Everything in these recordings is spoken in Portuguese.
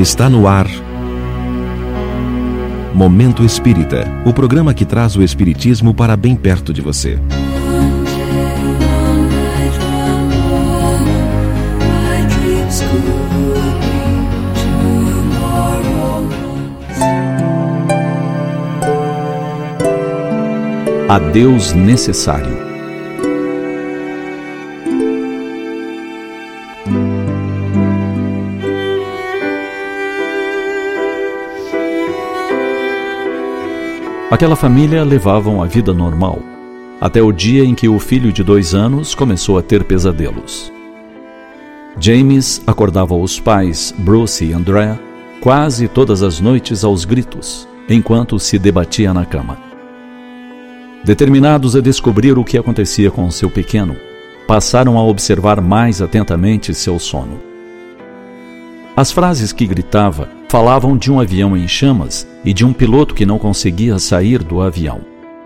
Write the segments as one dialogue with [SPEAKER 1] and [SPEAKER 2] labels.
[SPEAKER 1] Está no ar Momento Espírita, o programa que traz o espiritismo para bem perto de você. Adeus necessário. Aquela família levava uma vida normal, até o dia em que o filho de 2 anos começou a ter pesadelos. James acordava os pais, Bruce e Andrea, quase todas as noites aos gritos, enquanto se debatia na cama. Determinados a descobrir o que acontecia com seu pequeno, passaram a observar mais atentamente seu sono. As frases que gritava falavam de um avião em chamas e de um piloto que não conseguia sair do avião.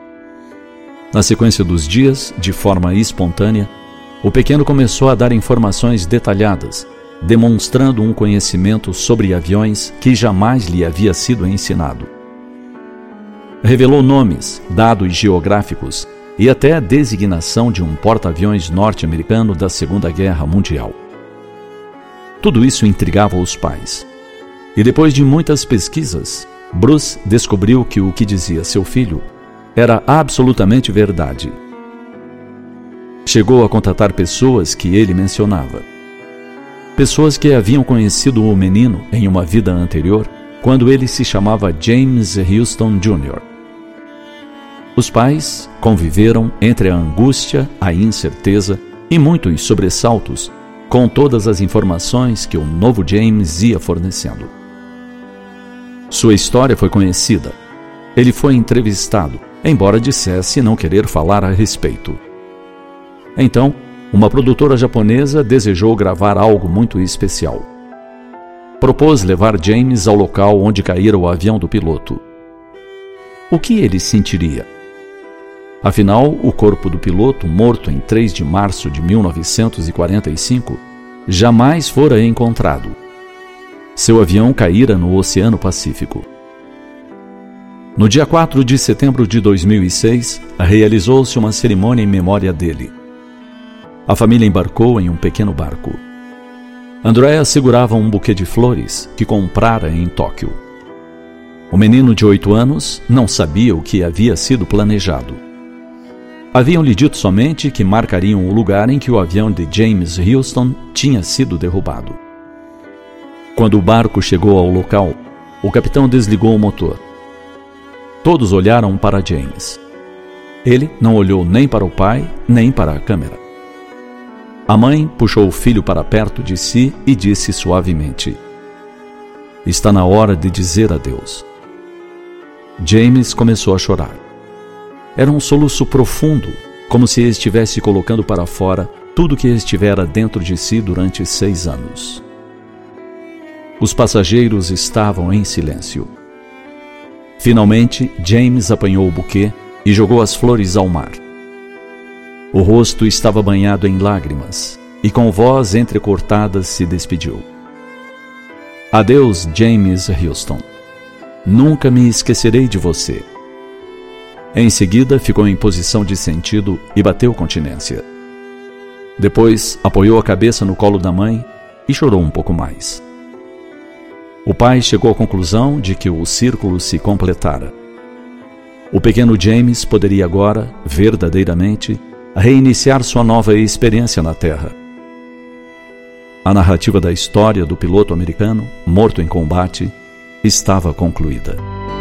[SPEAKER 1] Na sequência dos dias, de forma espontânea, o pequeno começou a dar informações detalhadas, demonstrando um conhecimento sobre aviões que jamais lhe havia sido ensinado. Revelou nomes, dados geográficos e até a designação de um porta-aviões norte-americano da Segunda Guerra Mundial. Tudo isso intrigava os pais. E depois de muitas pesquisas, Bruce descobriu que o que dizia seu filho era absolutamente verdade. Chegou a contatar pessoas que ele mencionava. Pessoas que haviam conhecido o menino em uma vida anterior, quando ele se chamava James Houston Jr. Os pais conviveram entre a angústia, a incerteza e muitos sobressaltos com todas as informações que o novo James ia fornecendo. Sua história foi conhecida. Ele foi entrevistado, embora dissesse não querer falar a respeito. Então, uma produtora japonesa desejou gravar algo muito especial. Propôs levar James ao local onde caíra o avião do piloto. O que ele sentiria? Afinal, o corpo do piloto, morto em 3 de março de 1945, jamais fora encontrado. Seu avião caíra no Oceano Pacífico. No dia 4 de setembro de 2006, realizou-se uma cerimônia em memória dele. A família embarcou em um pequeno barco. Andrea segurava um buquê de flores que comprara em Tóquio. O menino de 8 anos não sabia o que havia sido planejado. Haviam-lhe dito somente que marcariam o lugar em que o avião de James Houston tinha sido derrubado. Quando o barco chegou ao local, o capitão desligou o motor. Todos olharam para James. Ele não olhou nem para o pai, nem para a câmera. A mãe puxou o filho para perto de si e disse suavemente: "Está na hora de dizer adeus." James começou a chorar. Era um soluço profundo, como se estivesse colocando para fora tudo que estivera dentro de si durante 6 anos. Os passageiros estavam em silêncio. Finalmente, James apanhou o buquê e jogou as flores ao mar. O rosto estava banhado em lágrimas e com voz entrecortada se despediu. "Adeus, James Houston. Nunca me esquecerei de você." Em seguida, ficou em posição de sentido e bateu continência. Depois, apoiou a cabeça no colo da mãe e chorou um pouco mais. O pai chegou à conclusão de que o círculo se completara. O pequeno James poderia agora, verdadeiramente, reiniciar sua nova experiência na Terra. A narrativa da história do piloto americano, morto em combate, estava concluída.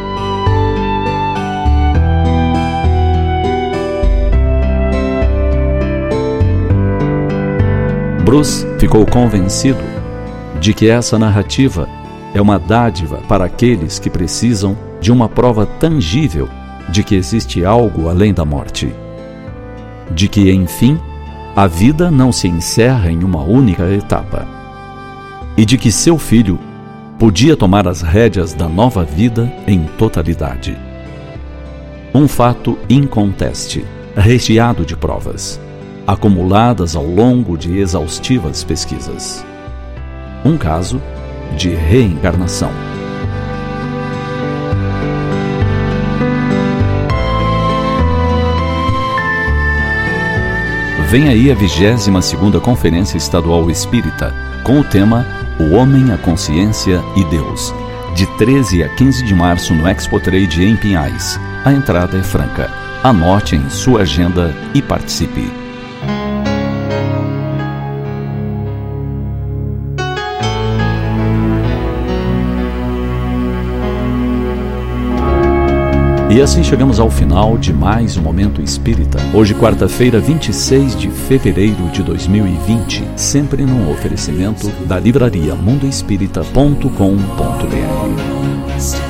[SPEAKER 1] Bruce ficou convencido de que essa narrativa é uma dádiva para aqueles que precisam de uma prova tangível de que existe algo além da morte. De que, enfim, a vida não se encerra em uma única etapa. E de que seu filho podia tomar as rédeas da nova vida em totalidade. Um fato inconteste, recheado de provas, acumuladas ao longo de exaustivas pesquisas. Um caso de reencarnação. Vem aí a 22ª Conferência Estadual Espírita, com o tema O Homem, a Consciência e Deus, de 13 a 15 de março no Expo Trade em Pinhais. A entrada é franca. Anote em sua agenda e participe. E assim chegamos ao final de mais um Momento Espírita. Hoje, quarta-feira, 26 de fevereiro de 2020, sempre num oferecimento da livraria mundoespírita.com.br.